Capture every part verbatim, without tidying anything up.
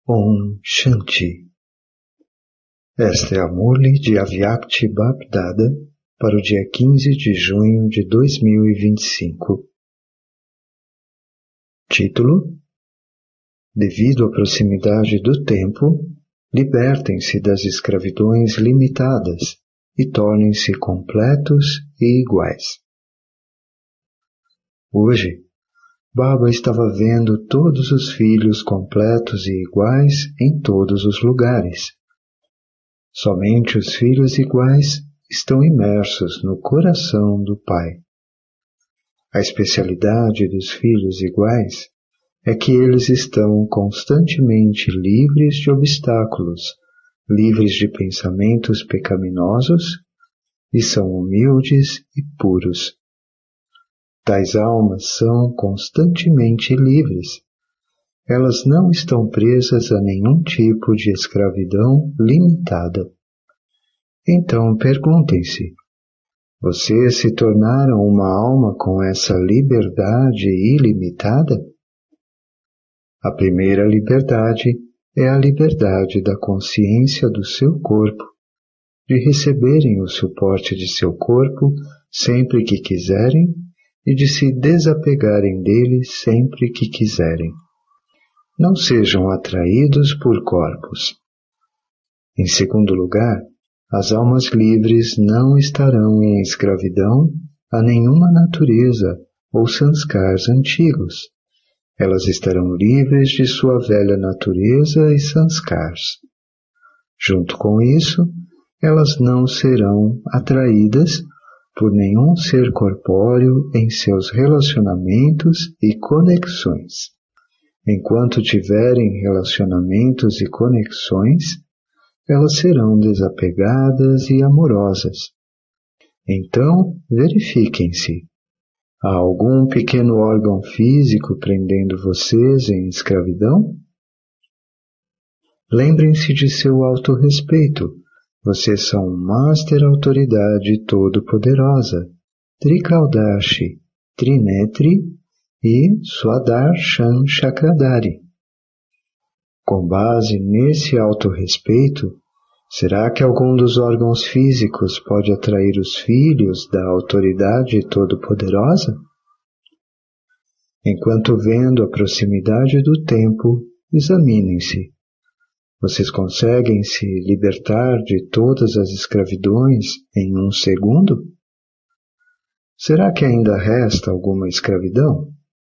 Om Shanti. Esta é a Murli de Avyakti Bap-Dada para o dia quinze de junho de dois mil e vinte e cinco. Título: Devido à proximidade do tempo, libertem-se das escravidões limitadas e tornem-se completos e iguais. Hoje, Baba estava vendo todos os filhos completos e iguais em todos os lugares. Somente os filhos iguais estão imersos no coração do Pai. A especialidade dos filhos iguais é que eles estão constantemente livres de obstáculos, livres de pensamentos pecaminosos e são humildes e puros. Tais almas são constantemente livres. Elas não estão presas a nenhum tipo de escravidão limitada. Então perguntem-se: vocês se tornaram uma alma com essa liberdade ilimitada? A primeira liberdade é a liberdade da consciência do seu corpo, de receberem o suporte de seu corpo sempre que quiserem e de se desapegarem dele sempre que quiserem. Não sejam atraídos por corpos. Em segundo lugar, as almas livres não estarão em escravidão a nenhuma natureza ou sanskars antigos. Elas estarão livres de sua velha natureza e sanskars. Junto com isso, elas não serão atraídas por nenhum ser corpóreo em seus relacionamentos e conexões. Enquanto tiverem relacionamentos e conexões, elas serão desapegadas e amorosas. Então, verifiquem-se. Há algum pequeno órgão físico prendendo vocês em escravidão? Lembrem-se de seu autorrespeito. Vocês são Master Autoridade Todo-Poderosa, Trikaldashi, Trinetri e Swadarsham Chakradari. Com base nesse autorrespeito, será que algum dos órgãos físicos pode atrair os filhos da Autoridade Todo-Poderosa? Enquanto vendo a proximidade do tempo, examinem-se. Vocês conseguem se libertar de todas as escravidões em um segundo? Será que ainda resta alguma escravidão?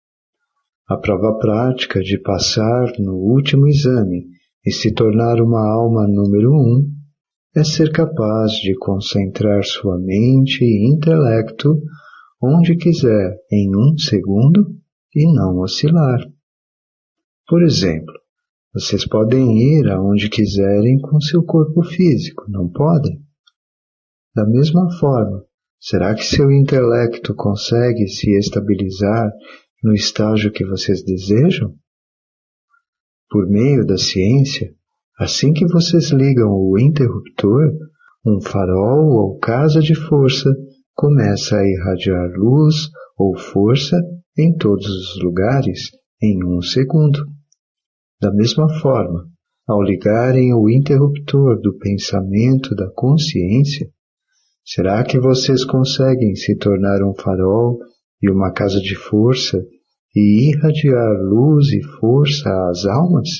A prova prática de passar no último exame e se tornar uma alma número um é ser capaz de concentrar sua mente e intelecto onde quiser em um segundo e não oscilar. Por exemplo, vocês podem ir aonde quiserem com seu corpo físico, não podem? Da mesma forma, será que seu intelecto consegue se estabilizar no estágio que vocês desejam? Por meio da ciência, assim que vocês ligam o interruptor, um farol ou casa de força começa a irradiar luz ou força em todos os lugares em um segundo. Da mesma forma, ao ligarem o interruptor do pensamento da consciência, será que vocês conseguem se tornar um farol e uma casa de força e irradiar luz e força às almas?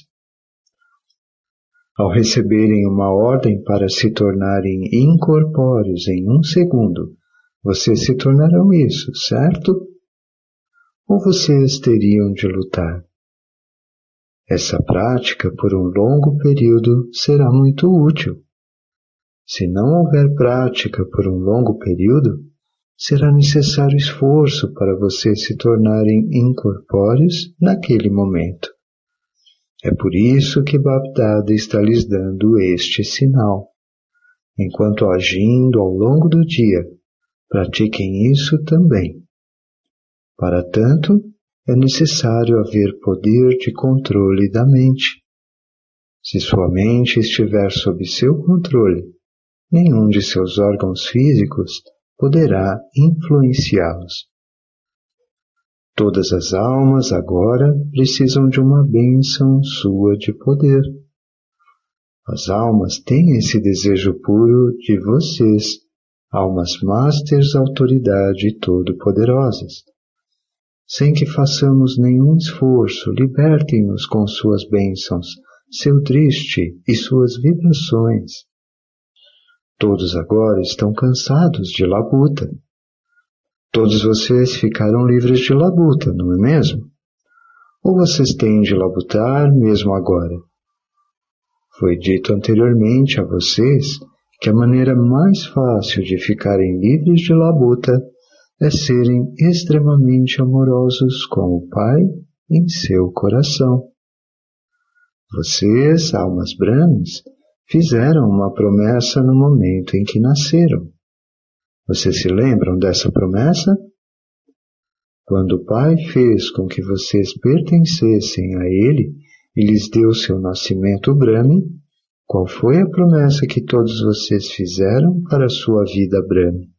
Ao receberem uma ordem para se tornarem incorpóreos em um segundo, vocês se tornarão isso, certo? Ou vocês teriam de lutar? Essa prática por um longo período será muito útil. Se não houver prática por um longo período, será necessário esforço para vocês se tornarem incorpóreos naquele momento. É por isso que Bap-Dada está lhes dando este sinal. Enquanto agindo ao longo do dia, pratiquem isso também. Para tanto, é necessário haver poder de controle da mente. Se sua mente estiver sob seu controle, nenhum de seus órgãos físicos poderá influenciá-los. Todas as almas agora precisam de uma bênção sua de poder. As almas têm esse desejo puro de vocês, almas masters, autoridade todo-poderosas. Sem que façamos nenhum esforço, libertem-nos com suas bênçãos, seu drishti e suas vibrações. Todos agora estão cansados de labuta. Todos vocês ficaram livres de labuta, não é mesmo? Ou vocês têm de labutar mesmo agora? Foi dito anteriormente a vocês que a maneira mais fácil de ficarem livres de labuta é serem extremamente amorosos com o Pai em seu coração. Vocês, almas brahmanes, fizeram uma promessa no momento em que nasceram. Vocês se lembram dessa promessa? Quando o Pai fez com que vocês pertencessem a Ele e lhes deu seu nascimento Brahmin, qual foi a promessa que todos vocês fizeram para a sua vida Brahmin?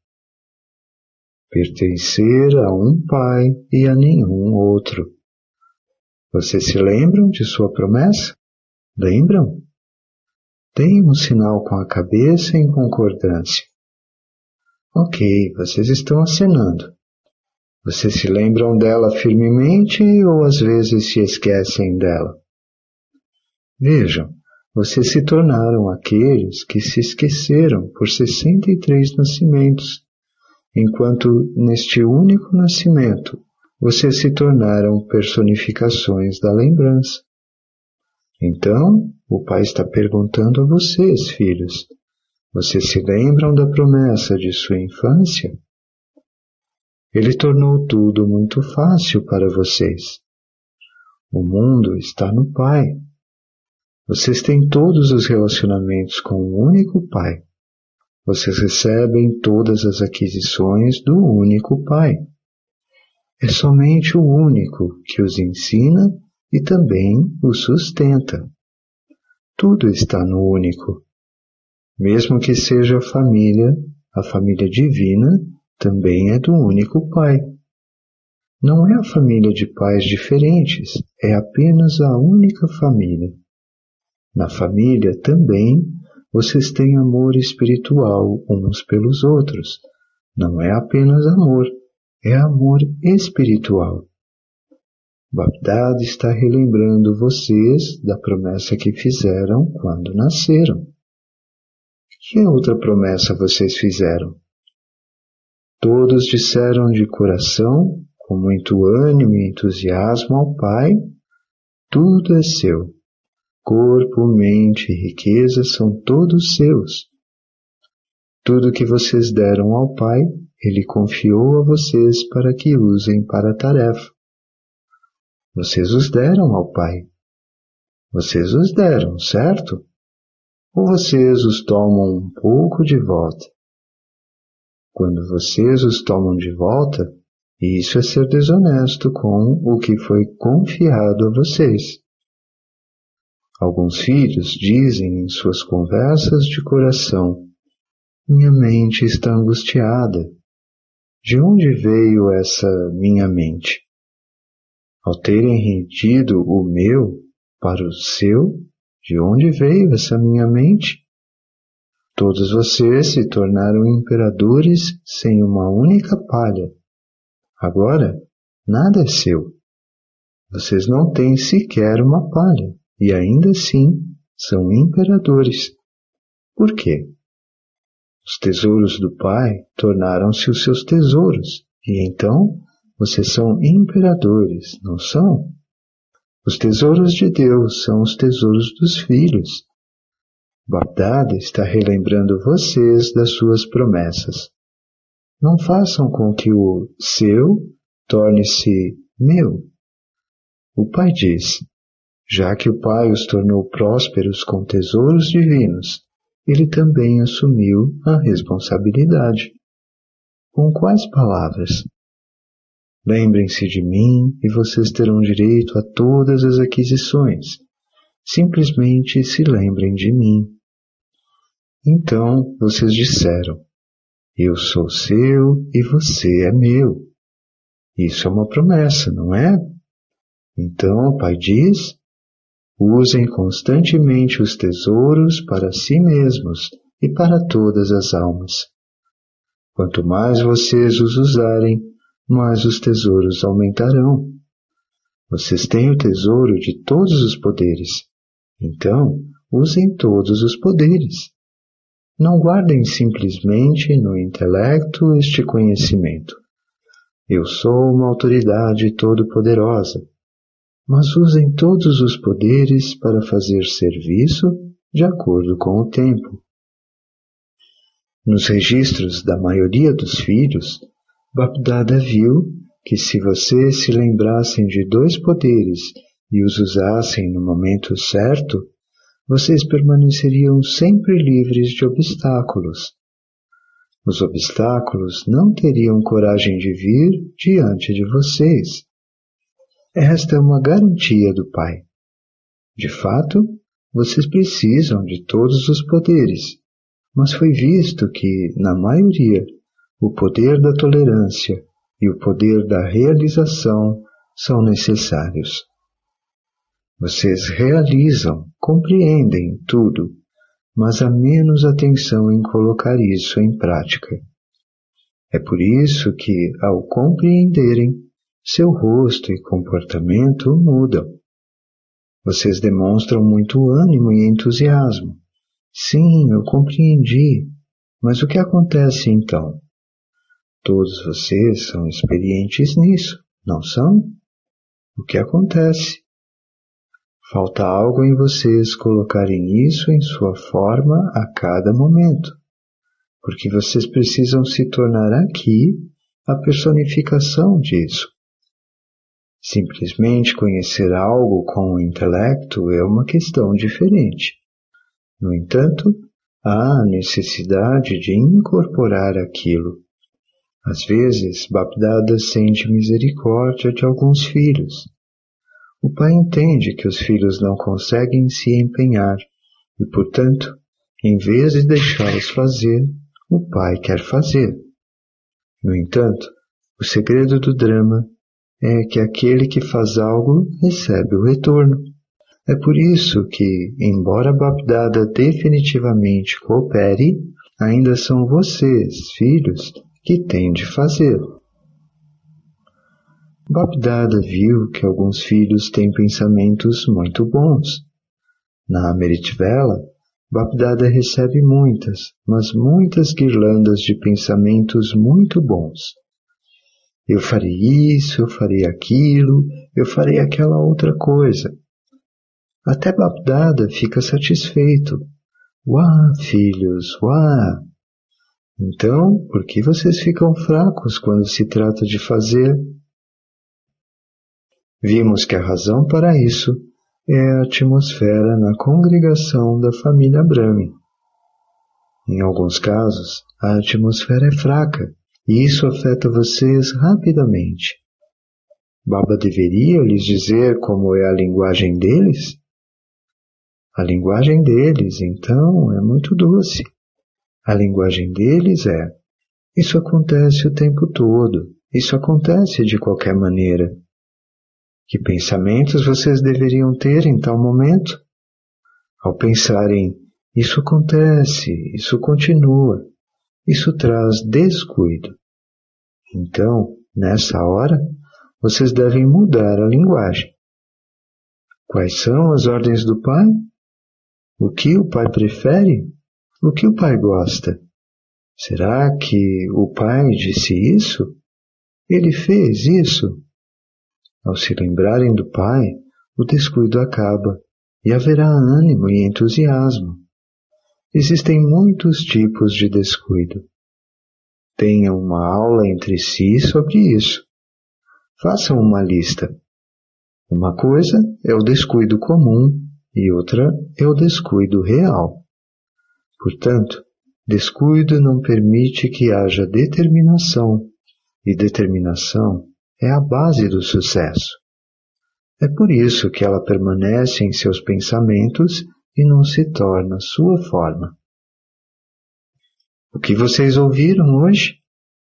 Pertencer a um Pai e a nenhum outro. Vocês se lembram de sua promessa? Lembram? Deem um sinal com a cabeça em concordância. Ok, vocês estão acenando. Vocês se lembram dela firmemente ou às vezes se esquecem dela? Vejam, vocês se tornaram aqueles que se esqueceram por sessenta e três nascimentos, enquanto neste único nascimento vocês se tornaram personificações da lembrança. Então, o Pai está perguntando a vocês, filhos, vocês se lembram da promessa de sua infância? Ele tornou tudo muito fácil para vocês. O mundo está no Pai. Vocês têm todos os relacionamentos com o único Pai. Vocês recebem todas as aquisições do único Pai. É somente o único que os ensina e também os sustenta. Tudo está no único. Mesmo que seja a família, a família divina também é do único Pai. Não é a família de pais diferentes, é apenas a única família. Na família também vocês têm amor espiritual uns pelos outros. Não é apenas amor, é amor espiritual. Bapdada está relembrando vocês da promessa que fizeram quando nasceram. Que outra promessa vocês fizeram? Todos disseram de coração, com muito ânimo e entusiasmo ao Pai, tudo é seu. Corpo, mente e riqueza são todos seus. Tudo que vocês deram ao Pai, Ele confiou a vocês para que usem para a tarefa. Vocês os deram ao Pai. Vocês os deram, certo? Ou vocês os tomam um pouco de volta? Quando vocês os tomam de volta, isso é ser desonesto com o que foi confiado a vocês. Alguns filhos dizem em suas conversas de coração: minha mente está angustiada. De onde veio essa minha mente? Ao terem rendido o meu para o seu, de onde veio essa minha mente? Todos vocês se tornaram imperadores sem uma única palha. Agora, nada é seu. Vocês não têm sequer uma palha, e ainda assim são imperadores. Por quê? Os tesouros do Pai tornaram-se os seus tesouros, e então vocês são imperadores, não são? Os tesouros de Deus são os tesouros dos filhos. Bapdada está relembrando vocês das suas promessas. Não façam com que o seu torne-se meu. O Pai diz, já que o Pai os tornou prósperos com tesouros divinos, Ele também assumiu a responsabilidade. Com quais palavras? Lembrem-se de mim e vocês terão direito a todas as aquisições. Simplesmente se lembrem de mim. Então vocês disseram, eu sou seu e você é meu. Isso é uma promessa, não é? Então o Pai diz: usem constantemente os tesouros para si mesmos e para todas as almas. Quanto mais vocês os usarem, mais os tesouros aumentarão. Vocês têm o tesouro de todos os poderes. Então, usem todos os poderes. Não guardem simplesmente no intelecto este conhecimento. Eu sou uma autoridade todo-poderosa. Mas usem todos os poderes para fazer serviço de acordo com o tempo. Nos registros da maioria dos filhos, Bapdada viu que se vocês se lembrassem de dois poderes e os usassem no momento certo, vocês permaneceriam sempre livres de obstáculos. Os obstáculos não teriam coragem de vir diante de vocês. Esta é uma garantia do Pai. De fato, vocês precisam de todos os poderes, mas foi visto que, na maioria, o poder da tolerância e o poder da realização são necessários. Vocês realizam, compreendem tudo, mas há menos atenção em colocar isso em prática. É por isso que, ao compreenderem, seu rosto e comportamento mudam. Vocês demonstram muito ânimo e entusiasmo. Sim, eu compreendi. Mas o que acontece então? Todos vocês são experientes nisso, não são? O que acontece? Falta algo em vocês colocarem isso em sua forma a cada momento, porque vocês precisam se tornar aqui a personificação disso. Simplesmente conhecer algo com o intelecto é uma questão diferente. No entanto, há a necessidade de incorporar aquilo. Às vezes, Bapdada sente misericórdia de alguns filhos. O pai entende que os filhos não conseguem se empenhar e, portanto, em vez de deixá-los fazer, o pai quer fazer. No entanto, o segredo do drama é que aquele que faz algo recebe o retorno. É por isso que, embora Bapdada definitivamente coopere, ainda são vocês, filhos, que têm de fazer. Bapdada viu que alguns filhos têm pensamentos muito bons. Na Amritvela, Bapdada recebe muitas, mas muitas guirlandas de pensamentos muito bons. Eu farei isso, eu farei aquilo, eu farei aquela outra coisa. Até Bapdada fica satisfeito. Uá, filhos, uá! Então, por que vocês ficam fracos quando se trata de fazer? Vimos que a razão para isso é a atmosfera na congregação da família Brahmin. Em alguns casos, a atmosfera é fraca e isso afeta vocês rapidamente. Baba deveria lhes dizer como é a linguagem deles? A linguagem deles, então, é muito doce. A linguagem deles é: isso acontece o tempo todo, isso acontece de qualquer maneira. Que pensamentos vocês deveriam ter em tal momento? Ao pensarem, isso acontece, isso continua, isso traz descuido. Então, nessa hora, vocês devem mudar a linguagem. Quais são as ordens do Pai? O que o Pai prefere? O que o Pai gosta? Será que o Pai disse isso? Ele fez isso? Ao se lembrarem do Pai, o descuido acaba e haverá ânimo e entusiasmo. Existem muitos tipos de descuido. Tenham uma aula entre si sobre isso. Façam uma lista. Uma coisa é o descuido comum e outra é o descuido real. Portanto, descuido não permite que haja determinação, e determinação é a base do sucesso. É por isso que ela permanece em seus pensamentos e não se torna sua forma. O que vocês ouviram hoje?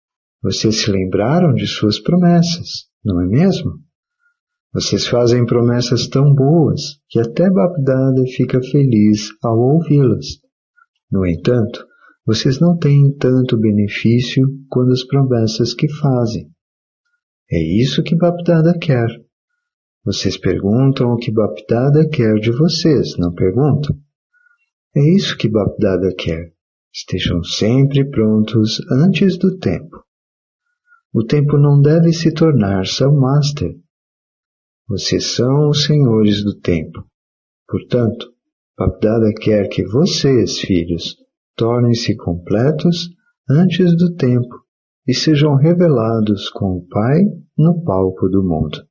Vocês se lembraram de suas promessas, não é mesmo? Vocês fazem promessas tão boas que até Bap-Dada fica feliz ao ouvi-las. No entanto, vocês não têm tanto benefício quanto as promessas que fazem. É isso que Bap-Dada quer. Vocês perguntam o que Bap-Dada quer de vocês, não perguntam? É isso que Bap-Dada quer. Estejam sempre prontos antes do tempo. O tempo não deve se tornar seu master. Vocês são os senhores do tempo. Portanto, Bap-Dada quer que vocês, filhos, tornem-se completos antes do tempo e sejam revelados com o Pai no palco do mundo.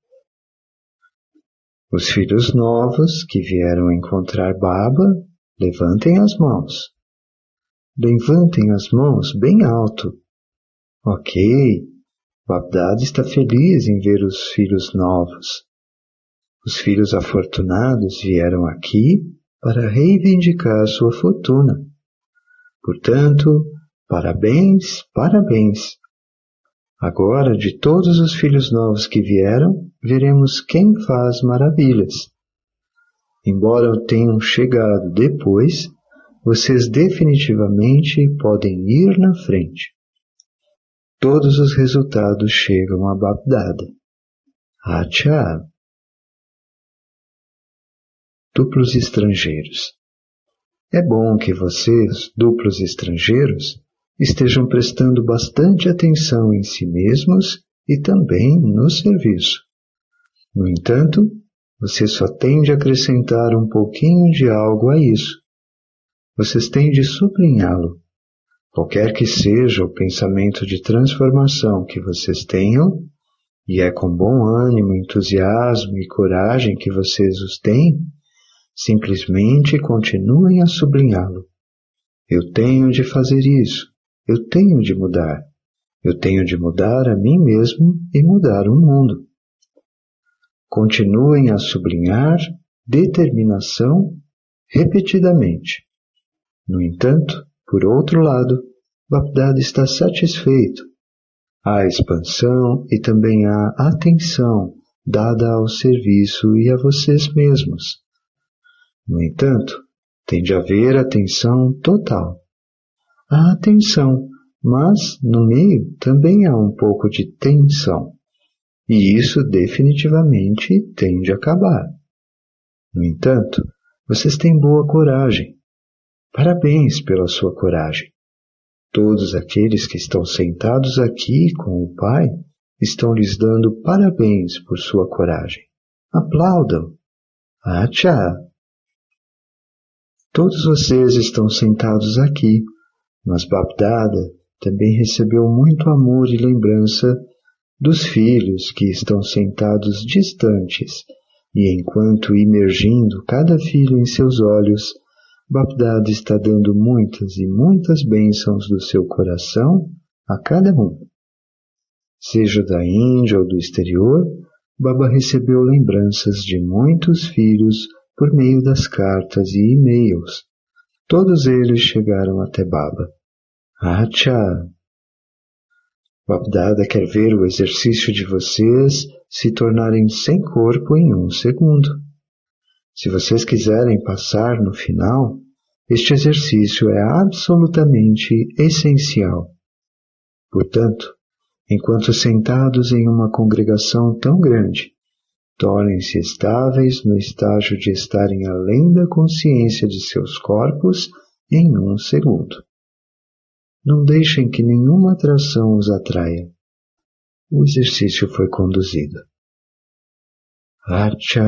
Os filhos novos que vieram encontrar Baba, levantem as mãos. Levantem as mãos bem alto. Ok, Bap-Dada está feliz em ver os filhos novos. Os filhos afortunados vieram aqui para reivindicar sua fortuna. Portanto, parabéns, parabéns. Agora, de todos os filhos novos que vieram, veremos quem faz maravilhas. Embora tenham chegado depois, vocês definitivamente podem ir na frente. Todos os resultados chegam a Bap-Dada. Acha! Duplos estrangeiros. É bom que vocês, duplos estrangeiros, estejam prestando bastante atenção em si mesmos e também no serviço. No entanto, você só tem de acrescentar um pouquinho de algo a isso. Vocês têm de sublinhá-lo. Qualquer que seja o pensamento de transformação que vocês tenham, e é com bom ânimo, entusiasmo e coragem que vocês os têm, simplesmente continuem a sublinhá-lo. Eu tenho de fazer isso. Eu tenho de mudar. Eu tenho de mudar a mim mesmo e mudar o mundo. Continuem a sublinhar determinação repetidamente. No entanto, por outro lado, Bap-Dada está satisfeito. Há expansão e também há atenção dada ao serviço e a vocês mesmos. No entanto, tem de haver atenção total. Há atenção, mas no meio também há um pouco de tensão. E isso definitivamente tem de acabar. No entanto, vocês têm boa coragem. Parabéns pela sua coragem. Todos aqueles que estão sentados aqui com o Pai estão lhes dando parabéns por sua coragem. Aplaudam. Acha! Todos vocês estão sentados aqui, mas Bap-Dada também recebeu muito amor e lembrança dos filhos que estão sentados distantes, e enquanto imergindo cada filho em seus olhos, Bap-Dada está dando muitas e muitas bênçãos do seu coração a cada um. Seja da Índia ou do exterior, Baba recebeu lembranças de muitos filhos por meio das cartas e e-mails. Todos eles chegaram até Baba. Acha! Bap-Dada quer ver o exercício de vocês se tornarem sem corpo em um segundo. Se vocês quiserem passar no final, este exercício é absolutamente essencial. Portanto, enquanto sentados em uma congregação tão grande, tornem-se estáveis no estágio de estarem além da consciência de seus corpos em um segundo. Não deixem que nenhuma atração os atraia. O exercício foi conduzido. Acha!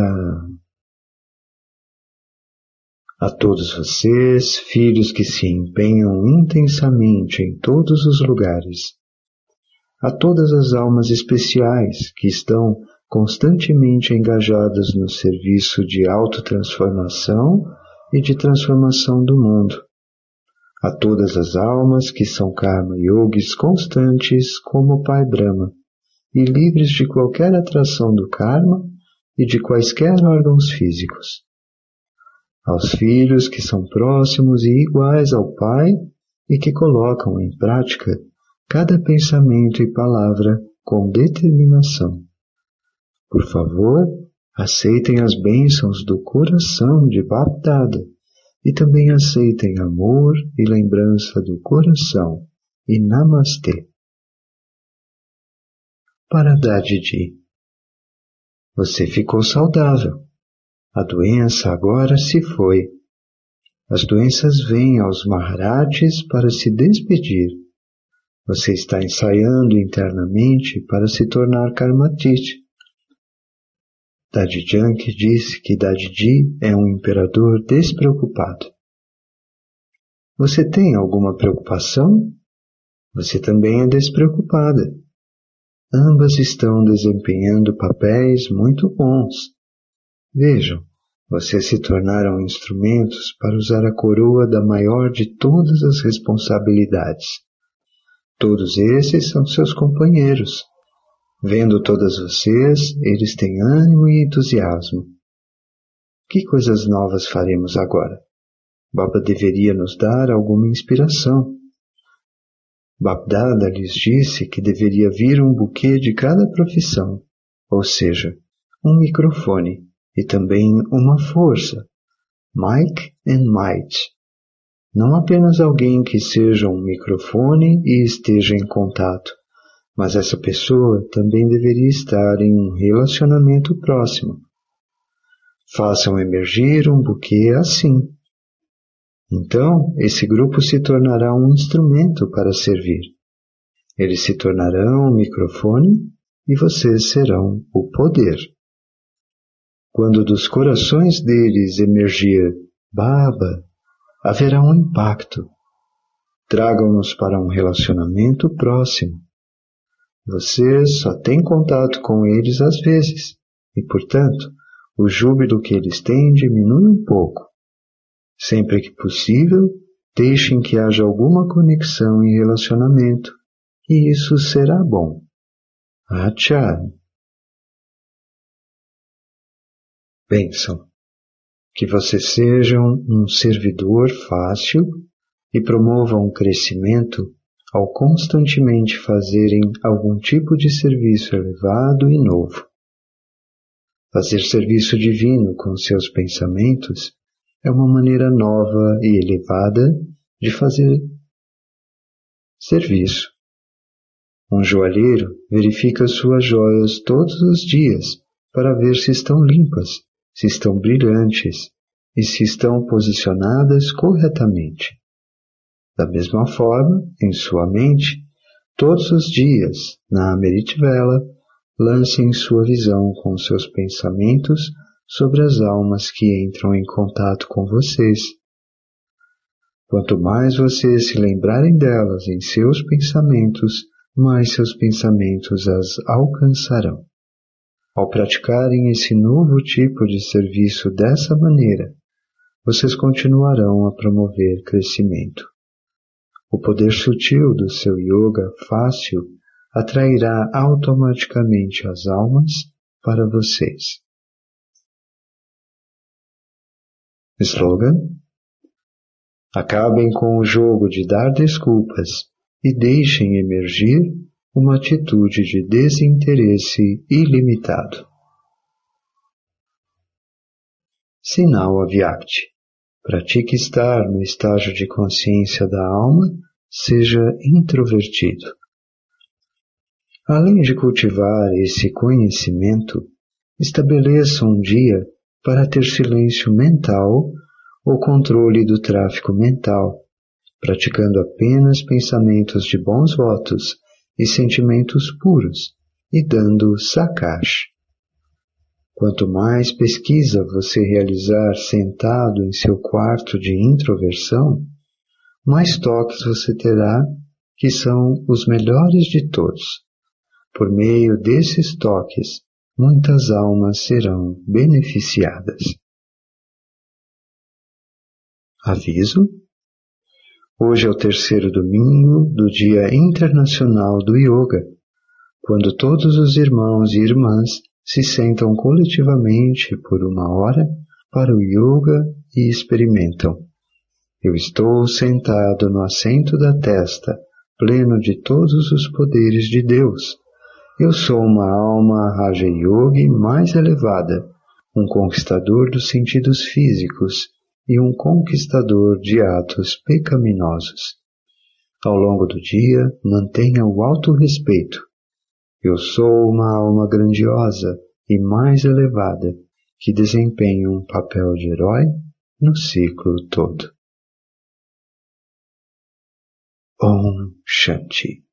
A todos vocês, filhos que se empenham intensamente em todos os lugares. A todas as almas especiais que estão constantemente engajadas no serviço de autotransformação e de transformação do mundo. A todas as almas que são Karma Yogis constantes como o Pai Brahma e livres de qualquer atração do Karma e de quaisquer órgãos físicos. Aos filhos que são próximos e iguais ao Pai e que colocam em prática cada pensamento e palavra com determinação. Por favor, aceitem as bênçãos do coração de Bap-Dada e também aceitem amor e lembrança do coração e Namastê. Para Dadidi, você ficou saudável. A doença agora se foi. As doenças vêm aos Maharajas para se despedir. Você está ensaiando internamente para se tornar Karmatite. Daddy Yankee disse que Dadidi é um imperador despreocupado. Você tem alguma preocupação? Você também é despreocupada. Ambas estão desempenhando papéis muito bons. Vejam, vocês se tornaram instrumentos para usar a coroa da maior de todas as responsabilidades. Todos esses são seus companheiros. Vendo todas vocês, eles têm ânimo e entusiasmo. Que coisas novas faremos agora? Baba deveria nos dar alguma inspiração. Bap-Dada lhes disse que deveria vir um buquê de cada profissão, ou seja, um microfone e também uma força, mic and might. Não apenas alguém que seja um microfone e esteja em contato, mas essa pessoa também deveria estar em um relacionamento próximo. Façam emergir um buquê assim. Então, esse grupo se tornará um instrumento para servir. Eles se tornarão um microfone e vocês serão o poder. Quando dos corações deles emergir Baba, haverá um impacto. Tragam-nos para um relacionamento próximo. Vocês só têm contato com eles às vezes, e, portanto, o júbilo que eles têm diminui um pouco. Sempre que possível, deixem que haja alguma conexão e relacionamento, e isso será bom. Acharya. Bênção. Que vocês sejam um servidor fácil e promovam o crescimento ao constantemente fazerem algum tipo de serviço elevado e novo. Fazer serviço divino com seus pensamentos é uma maneira nova e elevada de fazer serviço. Um joalheiro verifica suas joias todos os dias para ver se estão limpas, se estão brilhantes e se estão posicionadas corretamente. Da mesma forma, em sua mente, todos os dias, na Amritvela, lancem sua visão com seus pensamentos sobre as almas que entram em contato com vocês. Quanto mais vocês se lembrarem delas em seus pensamentos, mais seus pensamentos as alcançarão. Ao praticarem esse novo tipo de serviço dessa maneira, vocês continuarão a promover crescimento. O poder sutil do seu yoga fácil atrairá automaticamente as almas para vocês. Slogan: acabem com o jogo de dar desculpas e deixem emergir uma atitude de desinteresse ilimitado. Sinal Avyakti. Pratique estar no estágio de consciência da alma, seja introvertido. Além de cultivar esse conhecimento, estabeleça um dia para ter silêncio mental ou controle do tráfico mental, praticando apenas pensamentos de bons votos e sentimentos puros e dando sakash. Quanto mais pesquisa você realizar sentado em seu quarto de introversão, mais toques você terá que são os melhores de todos. Por meio desses toques, muitas almas serão beneficiadas. Aviso: hoje é o terceiro domingo do Dia Internacional do Yoga, quando todos os irmãos e irmãs se sentam coletivamente por uma hora para o yoga e experimentam. Eu estou sentado no assento da testa, pleno de todos os poderes de Deus. Eu sou uma alma Raja Yogi mais elevada, um conquistador dos sentidos físicos e um conquistador de atos pecaminosos. Ao longo do dia, mantenha o autorrespeito. Eu sou uma alma grandiosa e mais elevada, que desempenha um papel de herói no ciclo todo. Om Shanti.